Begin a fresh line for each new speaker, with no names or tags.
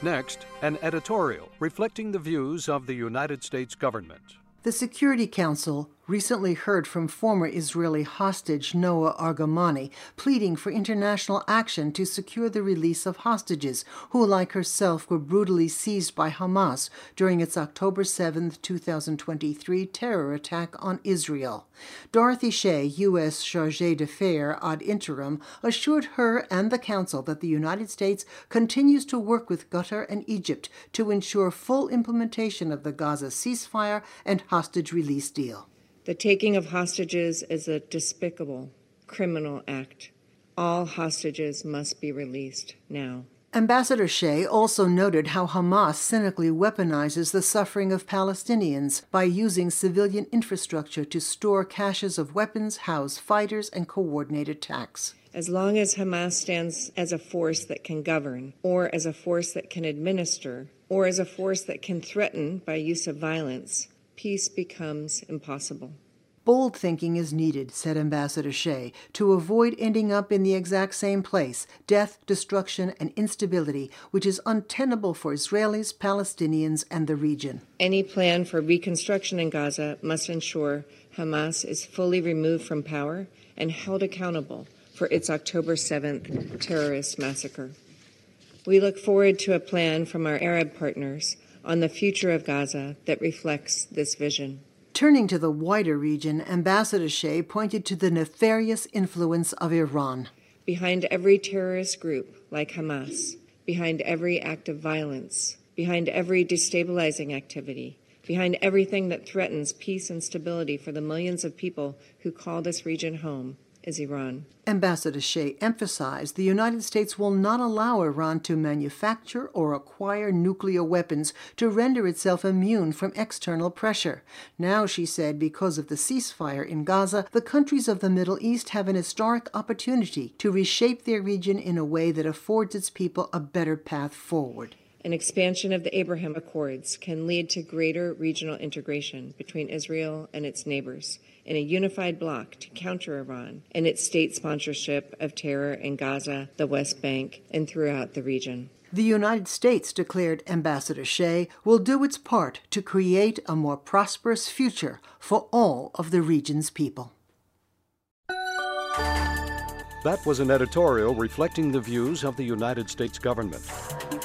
Next, an editorial reflecting the views of the United States government.
The Security Council recently heard from former Israeli hostage Noah Argamani pleading for international action to secure the release of hostages who, like herself, were brutally seized by Hamas during its October 7, 2023 terror attack on Israel. Dorothy Shea, U.S. Chargé d'Affaires ad interim, assured her and the Council that the United States continues to work with Qatar and Egypt to ensure full implementation of the Gaza ceasefire and hostage release deal.
The taking of hostages is a despicable, criminal act. All hostages must be released now.
Ambassador Shea also noted how Hamas cynically weaponizes the suffering of Palestinians by using civilian infrastructure to store caches of weapons, house fighters, and coordinate attacks.
As long as Hamas stands as a force that can govern, or as a force that can administer, or as a force that can threaten by use of violence, peace becomes impossible.
Bold thinking is needed, said Ambassador Shea, to avoid ending up in the exact same place, death, destruction, and instability, which is untenable for Israelis, Palestinians, and the region.
Any plan for reconstruction in Gaza must ensure Hamas is fully removed from power and held accountable for its October 7th terrorist massacre. We look forward to a plan from our Arab partners on the future of Gaza that reflects this vision.
Turning to the wider region, Ambassador Shea pointed to the nefarious influence of Iran.
Behind every terrorist group like Hamas, behind every act of violence, behind every destabilizing activity, behind everything that threatens peace and stability for the millions of people who call this region home, is Iran.
Ambassador Shea emphasized the United States will not allow Iran to manufacture or acquire nuclear weapons to render itself immune from external pressure. Now, she said, because of the ceasefire in Gaza, the countries of the Middle East have an historic opportunity to reshape their region in a way that affords its people a better path forward.
An expansion of the Abraham Accords can lead to greater regional integration between Israel and its neighbors in a unified bloc to counter Iran and its state sponsorship of terror in Gaza, the West Bank, and throughout the region.
The United States, declared Ambassador Shea, will do its part to create a more prosperous future for all of the region's people.
That was an editorial reflecting the views of the United States government.